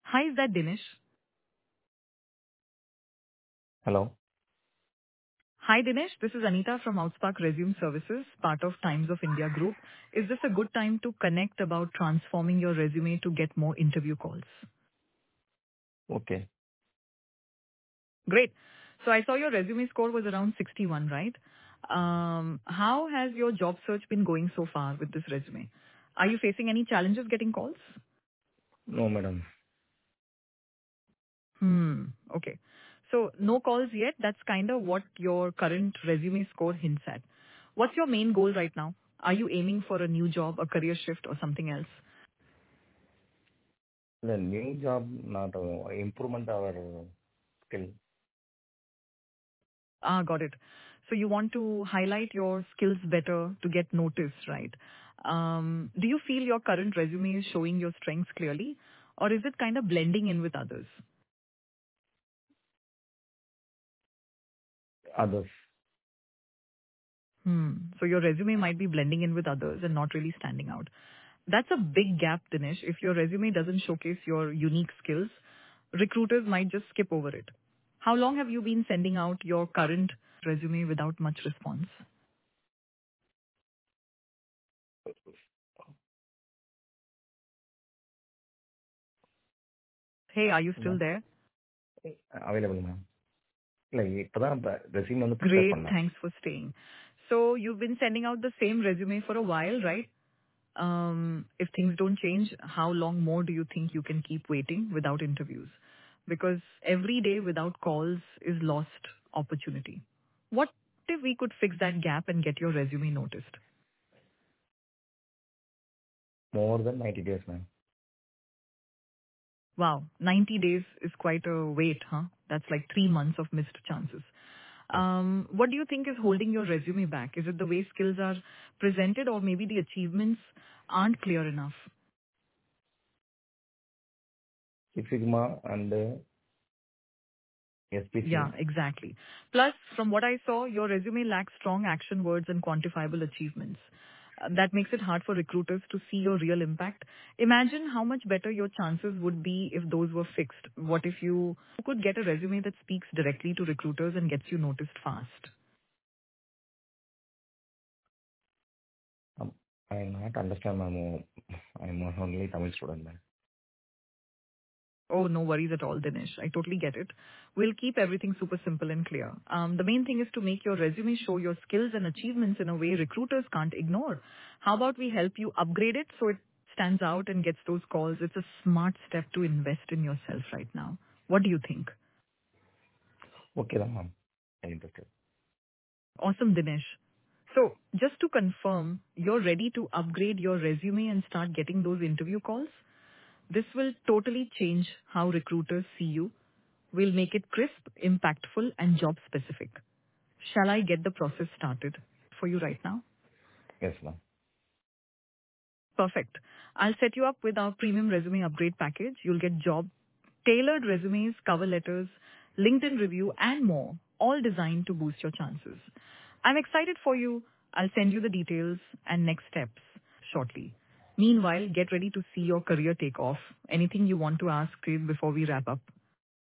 Hi, is that Dinesh? Hello. Hi, Dinesh. This is Anita from Outspark Resume Services, part of Times of India Group. Is this a good time to connect about transforming your resume to get more interview calls? Okay. Great. So I saw your resume score was around 61, right? How has your job search been going so far with this resume? Are you facing any challenges getting calls? No, madam. Okay. So no calls yet. That's kind of what your current resume score hints at. What's your main goal right now? Are you aiming for a new job, a career shift, or something else? The new job, not improvement our skill. Got it. So you want to highlight your skills better to get noticed, right? Do you feel your current resume is showing your strengths clearly, or is it kind of blending in with others? Others. So your resume might be blending in with others and not really standing out. That's a big gap, Dinesh. If your resume doesn't showcase your unique skills, recruiters might just skip over it. How long have you been sending out your current resume without much response? Hey, are you still Ma'am. there? Available, ma'am. இல்லை இப்பதான் resume வந்து prepare Great. பண்ணேன். Thanks for staying. So you've been sending out the same resume for a while, right? If things don't change, how long more do you think you can keep waiting without interviews? Because every day without calls is lost opportunity. What if we could fix that gap and get your resume noticed? More than 90 days, ma'am. Wow, 90 days is quite a wait, huh? That's like 3 months of missed chances. Yes. What do you think is holding your resume back? Is it the way skills are presented or maybe the achievements aren't clear enough? Six Sigma and SPC. Yeah, exactly. Plus, from what I saw, your resume lacks strong action words and quantifiable achievements. That makes it hard for recruiters to see your real impact. Imagine how much better your chances would be if those were fixed. What if you could get a resume that speaks directly to recruiters and gets you noticed fast? I not understand, ma'am. I'm only Tamil student, ma'am. Oh, no worries at all, Dinesh. I totally get it. We'll keep everything super simple and clear. The main thing is to make your resume show your skills and achievements in a way recruiters can't ignore. How about we help you upgrade it so it stands out and gets those calls? It's a smart step to invest in yourself right now. What do you think? Okay, then, ma'am. I'm interested. Awesome, Dinesh. So just to confirm, you're ready to upgrade your resume and start getting those interview calls? This will totally change how recruiters see you. We'll make it crisp, impactful, and job specific. Shall I get the process started for you right now? Yes, ma'am. Perfect. I'll set you up with our premium resume upgrade package. You'll get job tailored resumes, cover letters, LinkedIn review, and more, all designed to boost your chances. I'm excited for you. I'll send you the details and next steps shortly. Meanwhile, get ready to see your career take off. Anything you want to ask before we wrap up?